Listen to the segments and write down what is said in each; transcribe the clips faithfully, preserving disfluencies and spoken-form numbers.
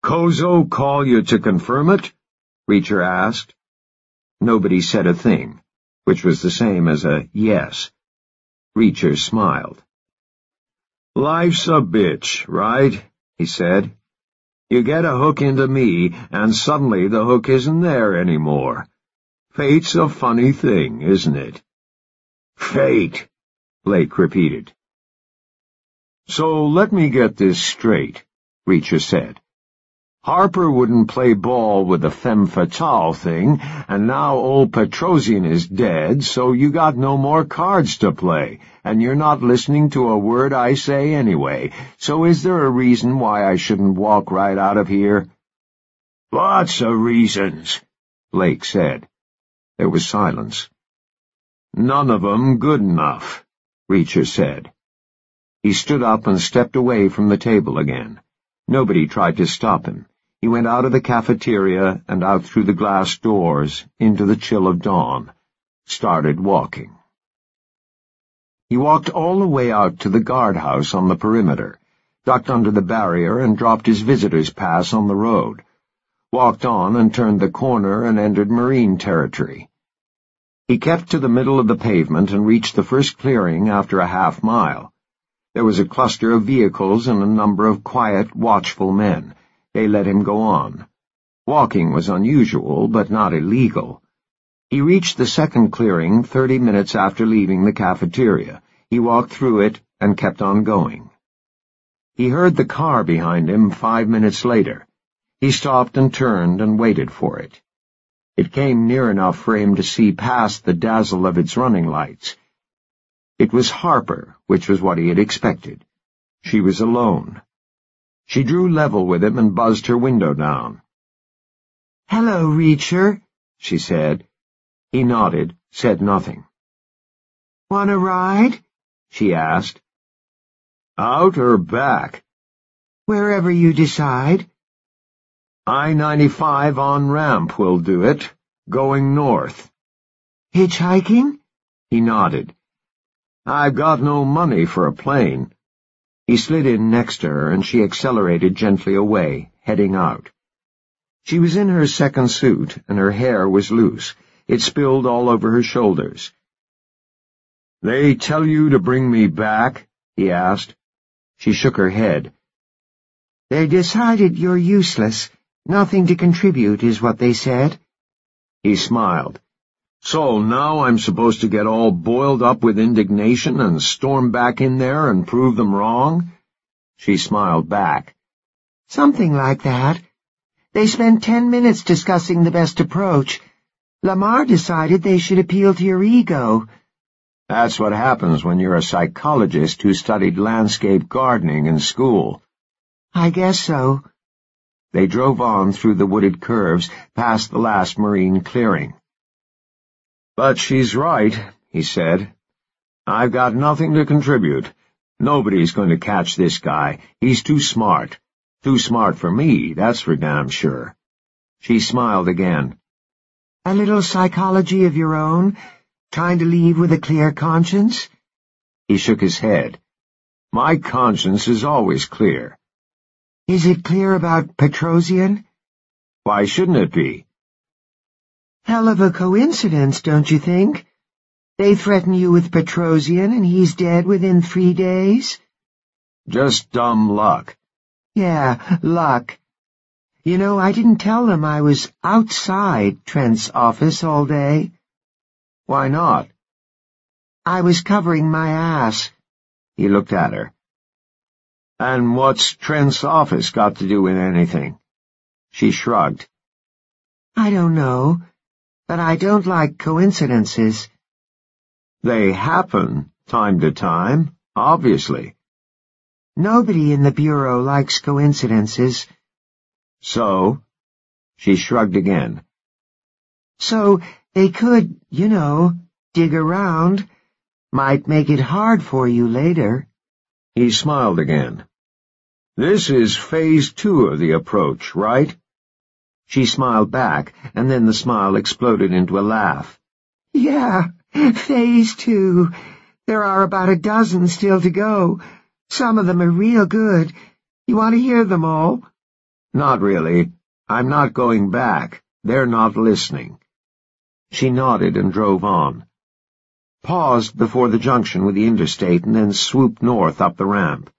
Kozo call you to confirm it? Reacher asked. Nobody said a thing, which was the same as a yes. Reacher smiled. Life's a bitch, right? He said. You get a hook into me, and suddenly the hook isn't there anymore. Fate's a funny thing, isn't it? Fate, Blake repeated. So let me get this straight, Reacher said. Harper wouldn't play ball with the femme fatale thing, and now old Petrosian is dead, so you got no more cards to play, and you're not listening to a word I say anyway, so is there a reason why I shouldn't walk right out of here? Lots of reasons, Blake said. There was silence. None of 'em good enough, Reacher said. He stood up and stepped away from the table again. Nobody tried to stop him. He went out of the cafeteria and out through the glass doors into the chill of dawn, started walking. He walked all the way out to the guardhouse on the perimeter, ducked under the barrier and dropped his visitor's pass on the road, walked on and turned the corner and entered Marine territory. He kept to the middle of the pavement and reached the first clearing after a half mile. There was a cluster of vehicles and a number of quiet, watchful men. They let him go on. Walking was unusual, but not illegal. He reached the second clearing thirty minutes after leaving the cafeteria. He walked through it and kept on going. He heard the car behind him five minutes later. He stopped and turned and waited for it. It came near enough for him to see past the dazzle of its running lights. It was Harper, which was what he had expected. She was alone. She drew level with him and buzzed her window down. "Hello, Reacher," she said. He nodded, said nothing. "Want a ride?" she asked. "Out or back?" "Wherever you decide." I ninety-five on ramp will do it, going north." "Hitchhiking?" He nodded. "I've got no money for a plane." He slid in next to her, and she accelerated gently away, heading out. She was in her second suit, and her hair was loose. It spilled all over her shoulders. "They tell you to bring me back?" he asked. She shook her head. "They decided you're useless. Nothing to contribute is what they said." He smiled. "So now I'm supposed to get all boiled up with indignation and storm back in there and prove them wrong?" She smiled back. "Something like that. They spent ten minutes discussing the best approach. Lamar decided they should appeal to your ego." "That's what happens when you're a psychologist who studied landscape gardening in school." "I guess so." They drove on through the wooded curves, past the last marine clearing. "But she's right," he said. "I've got nothing to contribute. Nobody's going to catch this guy. He's too smart. Too smart for me, that's for damn sure." She smiled again. "A little psychology of your own? Trying to leave with a clear conscience?" He shook his head. "My conscience is always clear." "Is it clear about Petrosian?" "Why shouldn't it be?" "Hell of a coincidence, don't you think? They threaten you with Petrosian, and he's dead within three days?" "Just dumb luck." "Yeah, luck. You know, I didn't tell them I was outside Trent's office all day." "Why not?" "I was covering my ass." He looked at her. "And what's Trent's office got to do with anything?" She shrugged. "I don't know, but I don't like coincidences." "They happen, time to time, obviously." "Nobody in the Bureau likes coincidences." "So?" She shrugged again. "So they could, you know, dig around. Might make it hard for you later." He smiled again. "This is phase two of the approach, right?" She smiled back, and then the smile exploded into a laugh. "Yeah, phase two. There are about a dozen still to go. Some of them are real good. You want to hear them all?" Not really. I'm not going back. They're not listening. She nodded and drove on. Paused before the junction with the interstate and then swooped north up the ramp.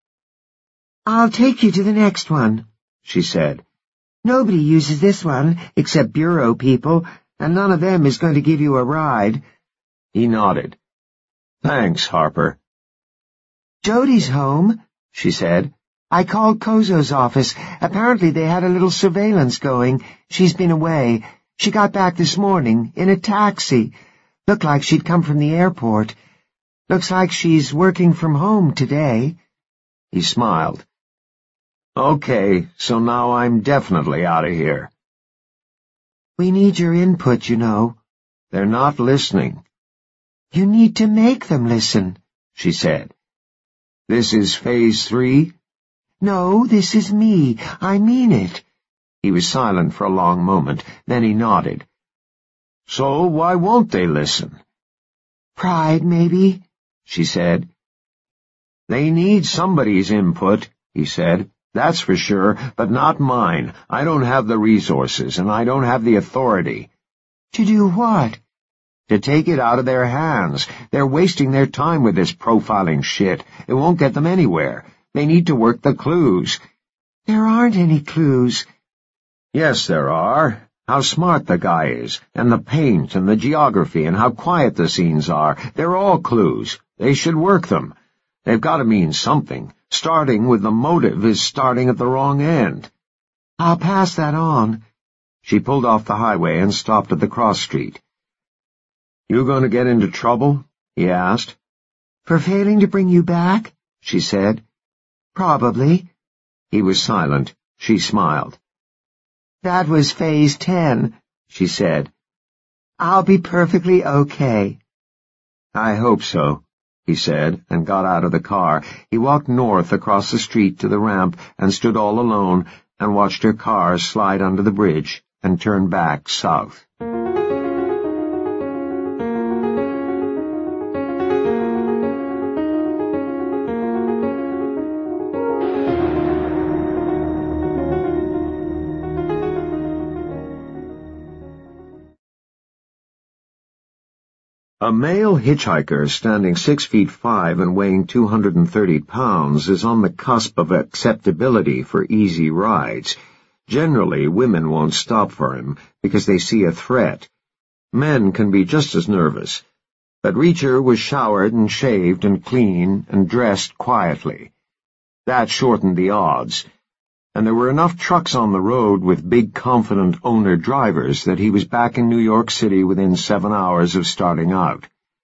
"I'll take you to the next one," she said. "Nobody uses this one except bureau people, and none of them is going to give you a ride." He nodded. "Thanks, Harper." "Jody's home," she said. "I called Kozo's office. Apparently they had a little surveillance going. She's been away. She got back this morning, in a taxi. Looked like she'd come from the airport. Looks like she's working from home today." He smiled. "Okay, so now I'm definitely out of here." "We need your input, you know." "They're not listening." "You need to make them listen," she said. "This is phase three?" "No, this is me. I mean it." He was silent for a long moment, then he nodded. "So why won't they listen?" "Pride, maybe," she said. "They need somebody's input," he said. "That's for sure, but not mine. I don't have the resources, and I don't have the authority." "To do what?" "To take it out of their hands. They're wasting their time with this profiling shit. It won't get them anywhere. They need to work the clues." "There aren't any clues." "Yes, there are. How smart the guy is, and the paint and the geography, and how quiet the scenes are. They're all clues. They should work them. They've got to mean something. Starting with the motive is starting at the wrong end." "I'll pass that on." She pulled off the highway and stopped at the cross street. "You going to get into trouble?" he asked. "For failing to bring you back?" she said. "Probably." He was silent. She smiled. "That was phase ten," she said. "I'll be perfectly okay." "I hope so," he said, and got out of the car. He walked north across the street to the ramp and stood all alone and watched her car slide under the bridge and turn back south. A male hitchhiker standing six feet five and weighing two hundred and thirty pounds is on the cusp of acceptability for easy rides. Generally, women won't stop for him because they see a threat. Men can be just as nervous. But Reacher was showered and shaved and clean and dressed quietly. That shortened the odds. And there were enough trucks on the road with big, confident owner-drivers that he was back in New York City within seven hours of starting out.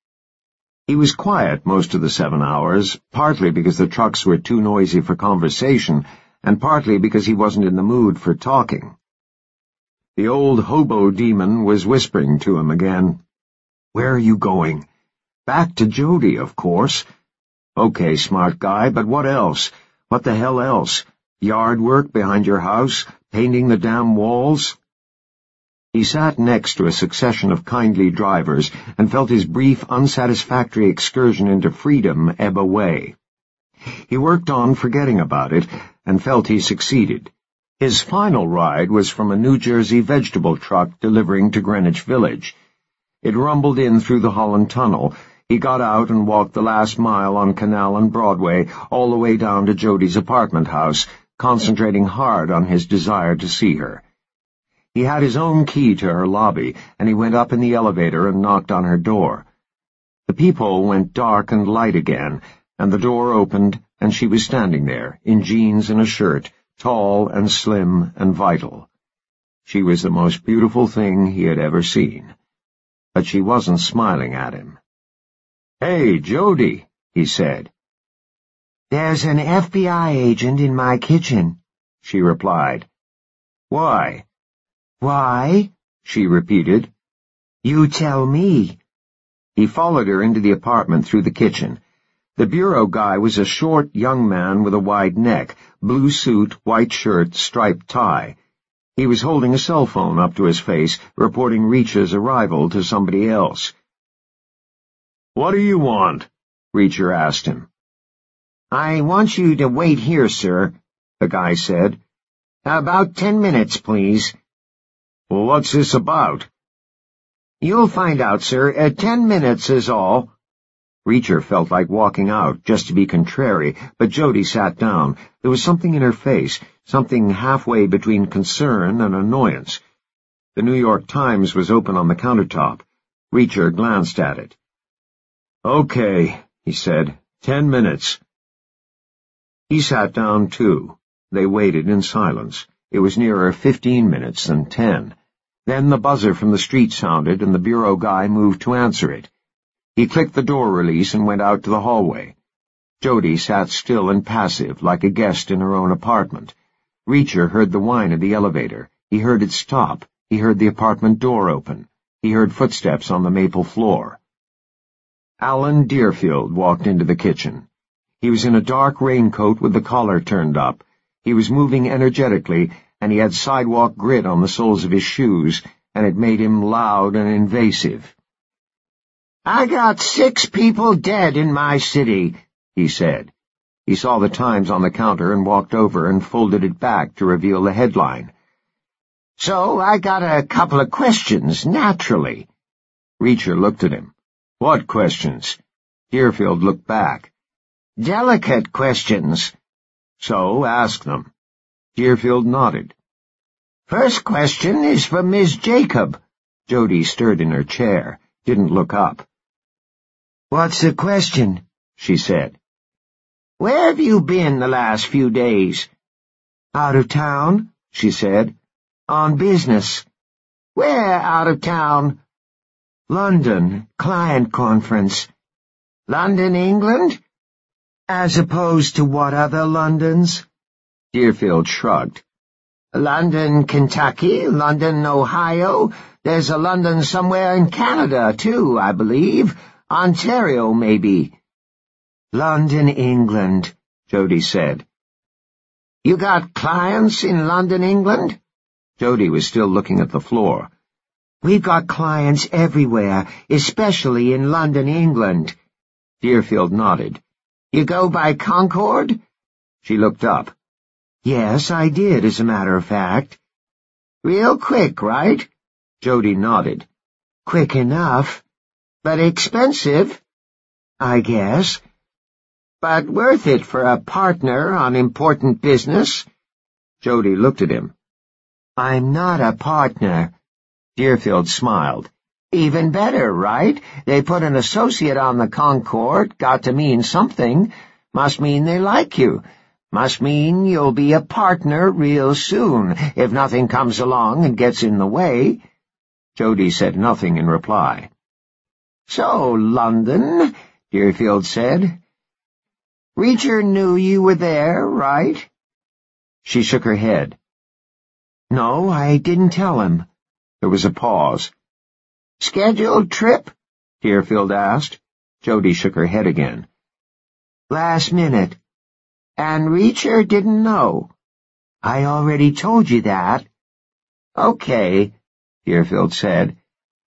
He was quiet most of the seven hours, partly because the trucks were too noisy for conversation, and partly because he wasn't in the mood for talking. The old hobo demon was whispering to him again. "Where are you going?" "Back to Jody, of course." "Okay, smart guy, but what else? What the hell else? Yard work behind your house? Painting the damn walls?" He sat next to a succession of kindly drivers and felt his brief, unsatisfactory excursion into freedom ebb away. He worked on forgetting about it and felt he succeeded. His final ride was from a New Jersey vegetable truck delivering to Greenwich Village. It rumbled in through the Holland Tunnel. He got out and walked the last mile on Canal and Broadway all the way down to Jody's apartment house, concentrating hard on his desire to see her. He had his own key to her lobby, and he went up in the elevator and knocked on her door. The peephole went dark and light again, and the door opened, and she was standing there, in jeans and a shirt, tall and slim and vital. She was the most beautiful thing he had ever seen. But she wasn't smiling at him. "Hey, Jody," he said. "There's an F B I agent in my kitchen," she replied. "Why?" "Why?" she repeated. "You tell me." He followed her into the apartment through the kitchen. The bureau guy was a short, young man with a wide neck, blue suit, white shirt, striped tie. He was holding a cell phone up to his face, reporting Reacher's arrival to somebody else. "What do you want?" Reacher asked him. "I want you to wait here, sir," the guy said. About ten minutes, please. Well, what's this about? You'll find out, sir. Uh, ten minutes is all. Reacher felt like walking out, just to be contrary, but Jody sat down. There was something in her face, something halfway between concern and annoyance. The New York Times was open on the countertop. Reacher glanced at it. "Okay," he said. Ten minutes." He sat down, too. They waited in silence. It was nearer fifteen minutes than ten. Then the buzzer from the street sounded, and the bureau guy moved to answer it. He clicked the door release and went out to the hallway. Jody sat still and passive, like a guest in her own apartment. Reacher heard the whine of the elevator. He heard it stop. He heard the apartment door open. He heard footsteps on the maple floor. Alan Deerfield walked into the kitchen. He was in a dark raincoat with the collar turned up. He was moving energetically, and he had sidewalk grit on the soles of his shoes, and it made him loud and invasive. "I got six people dead in my city," he said. He saw the Times on the counter and walked over and folded it back to reveal the headline. "So I got a couple of questions, naturally." Reacher looked at him. "What questions?" Deerfield looked back. "Delicate questions." "So, ask them." Deerfield nodded. "First question is for Miss Jacob." Jody stirred in her chair, didn't look up. "What's the question?" she said. "Where have you been the last few days?" "Out of town," she said. "On business." "Where out of town?" "London, client conference." "London, England?" "As opposed to what other Londons?" Deerfield shrugged. "London, Kentucky, London, Ohio. There's a London somewhere in Canada, too, I believe. Ontario, maybe." "London, England," Jody said. "You got clients in London, England?" Jody was still looking at the floor. "We've got clients everywhere, especially in London, England." Deerfield nodded. "You go by Concorde?" She looked up. "Yes, I did, as a matter of fact." "Real quick, right?" Jody nodded. "Quick enough." "But expensive?" "I guess." "But worth it for a partner on important business?" Jody looked at him. "I'm not a partner." Deerfield smiled. "Even better, right? They put an associate on the Concorde, got to mean something. Must mean they like you. Must mean you'll be a partner real soon, if nothing comes along and gets in the way." Jody said nothing in reply. "So, London," Deerfield said. "Reacher knew you were there, right?" She shook her head. "No, I didn't tell him." There was a pause. "Scheduled trip?" Deerfield asked. Jody shook her head again. "Last minute." "And Reacher didn't know?" "I already told you that." "Okay," Deerfield said.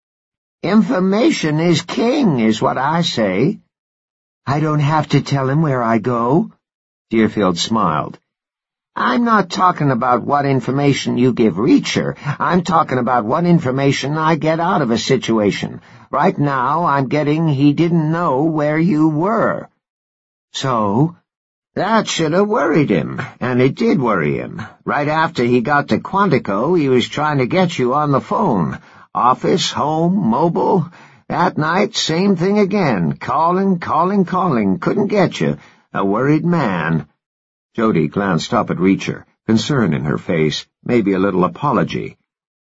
"Information is king, is what I say." "I don't have to tell him where I go." Deerfield smiled. "I'm not talking about what information you give Reacher. I'm talking about what information I get out of a situation. Right now, I'm getting he didn't know where you were." "So?" "That should have worried him, and it did worry him. Right after he got to Quantico, he was trying to get you on the phone. Office, home, mobile. That night, same thing again. Calling, calling, calling. Couldn't get you. A worried man." Jody glanced up at Reacher, concern in her face, maybe a little apology.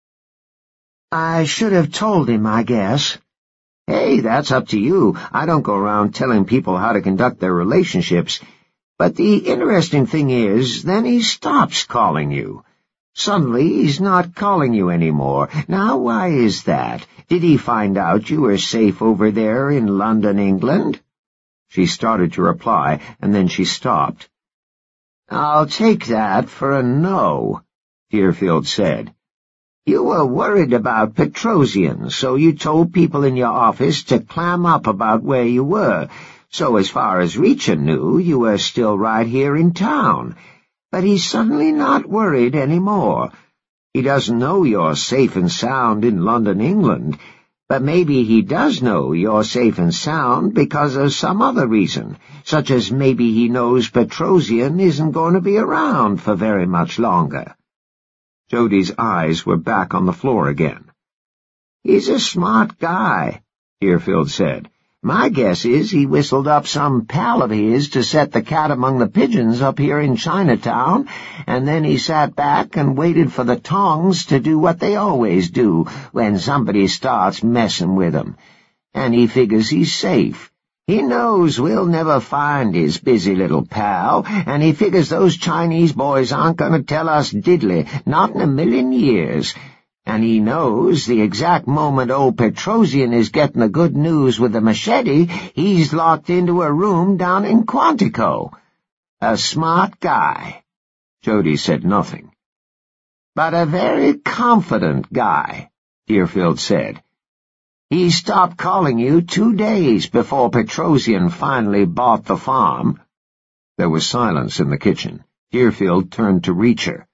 "I should have told him, I guess." "Hey, that's up to you. I don't go around telling people how to conduct their relationships. But the interesting thing is, then he stops calling you. Suddenly he's not calling you anymore. Now, why is that? Did he find out you were safe over there in London, England?" She started to reply, and then she stopped. "I'll take that for a no," Deerfield said. "You were worried about Petrosian, so you told people in your office to clam up about where you were. So as far as Reacher knew, you were still right here in town. but he's suddenly not worried anymore. He doesn't know you're safe and sound in London, England, but maybe he does know you're safe and sound because of some other reason, such as maybe he knows Petrosian isn't going to be around for very much longer." Jody's eyes were back on the floor again. "He's a smart guy," Deerfield said. "My guess is he whistled up some pal of his to set the cat among the pigeons up here in Chinatown, and then he sat back and waited for the tongs to do what they always do when somebody starts messing with him. And he figures he's safe. He knows we'll never find his busy little pal, and he figures those Chinese boys aren't going to tell us diddly, not in a million years. And he knows the exact moment old Petrosian is getting the good news with the machete, he's locked into a room down in Quantico. A smart guy." Jody said nothing. "But a very confident guy," Deerfield said. "He stopped calling you two days before Petrosian finally bought the farm." There was silence in the kitchen. Deerfield turned to Reacher.